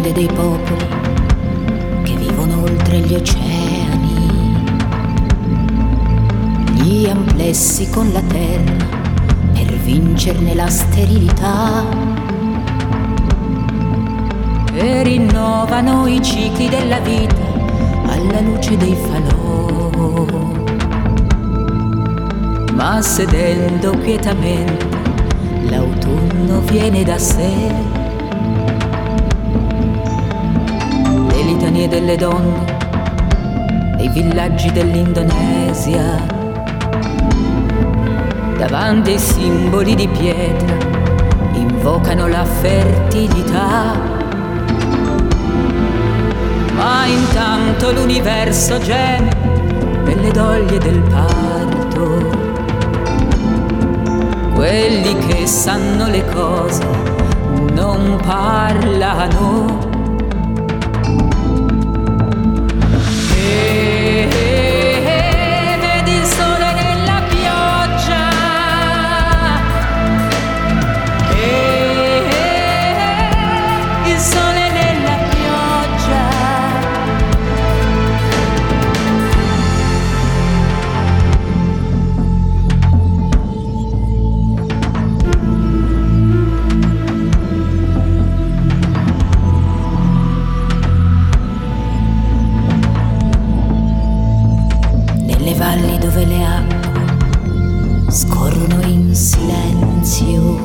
leggende dei popoli che vivono oltre gli oceani, gli amplessi con la terra per vincerne la sterilità, e rinnovano i cicli della vita alla luce dei falò, ma sedendo quietamente l'autunno viene da sé. Le litanie delle donne nei villaggi dell'Indonesia, davanti ai simboli di pietra, invocano la fertilità. Ma intanto l'universo geme nelle doglie del parto. Quelli che sanno le cose non parlano. Vedi il sole nella pioggia, il sole nella pioggia. Nelle valli dove le acque scorrono in silenzio,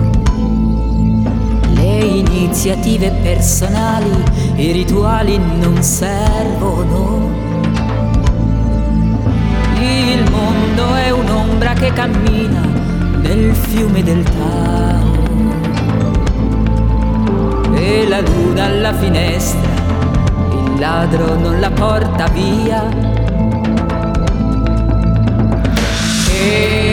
le iniziative personali, i rituali non servono. Il mondo è un'ombra che cammina nel fiume del Tao, e la luna alla finestra il ladro non la porta via.